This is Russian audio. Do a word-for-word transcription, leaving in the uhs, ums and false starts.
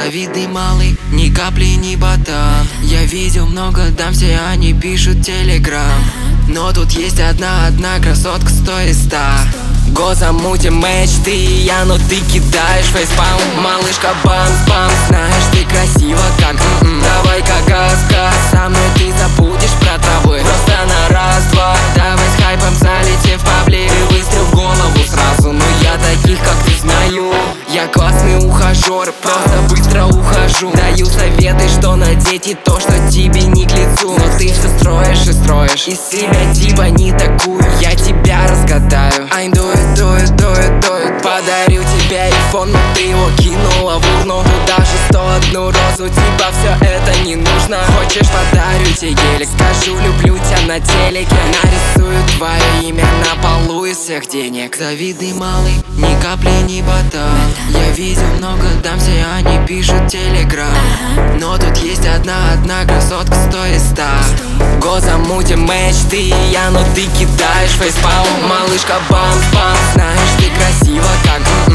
Завидный малый, ни капли не ботан. Я видел много дам, все они пишут телеграм. Но тут есть одна-одна красотка стоит ста. Го замутим матч, ты и я, но ты кидаешь фейспалм. Малышка бамс-бамс, знаешь, ты красива как м-м. Давай-ка газ-газ, со мной ты забудешь про травы. Просто на раз-два, давай с хайпом залетев паблик. Ты выстрел в голову сразу, но я таких как ты знаю. Я классный ухажер, просто быстро ухожу. Даю советы, что надеть и то, что тебе не к лицу. Но ты все строишь и строишь из себя типа не такую. Я тебя разгадаю. I do it, do it, do it, do it. Подарю тебе айфон, но ты его кинула в урну. Даже сто одну розу, типа все это не нужно. Хочешь, подарю тебе гелик, скажу люблю тебя на телеке. Нарисую твое имя на полу из всех денег. Завидный малый, ни капли не ботан. Я видел много дам, все они пишут телеграм. Но тут есть одна-одна красотка стоит ста. Го замутим матч, ты и я, но ты кидаешь фейспалм. Малышка бамс-бамс, знаешь, ты красива как